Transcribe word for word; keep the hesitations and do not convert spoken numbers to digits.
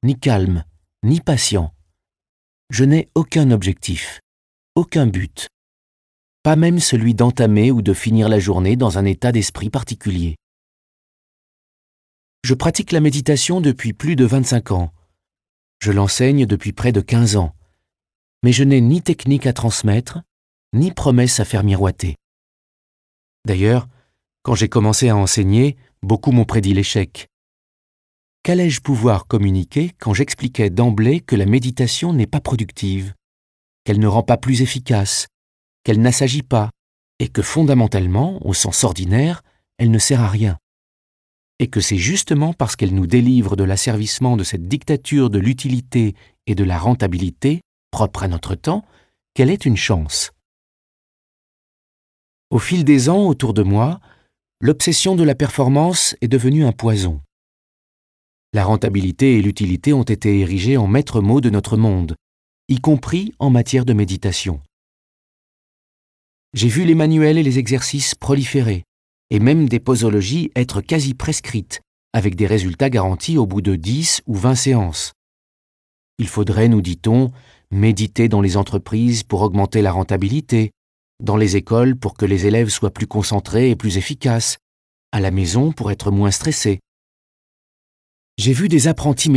ni calme, ni patient. Je n'ai aucun objectif, aucun but, pas même celui d'entamer ou de finir la journée dans un état d'esprit particulier. Je pratique la méditation depuis plus de vingt-cinq ans. Je l'enseigne depuis près de quinze ans, mais je n'ai ni technique à transmettre, ni promesse à faire miroiter. D'ailleurs, quand j'ai commencé à enseigner, beaucoup m'ont prédit l'échec. Qu'allais-je pouvoir communiquer quand j'expliquais d'emblée que la méditation n'est pas productive, qu'elle ne rend pas plus efficace, qu'elle n'assagit pas, et que fondamentalement, au sens ordinaire, elle ne sert à rien. Et que c'est justement parce qu'elle nous délivre de l'asservissement de cette dictature de l'utilité et de la rentabilité, propre à notre temps, qu'elle est une chance. Au fil des ans autour de moi, l'obsession de la performance est devenue un poison. La rentabilité et l'utilité ont été érigées en maîtres mots de notre monde, y compris en matière de méditation. J'ai vu les manuels et les exercices proliférer, et même des posologies être quasi prescrites, avec des résultats garantis au bout de dix ou vingt séances. Il faudrait, nous dit-on, méditer dans les entreprises pour augmenter la rentabilité, dans les écoles pour que les élèves soient plus concentrés et plus efficaces, à la maison pour être moins stressés. J'ai vu des apprentis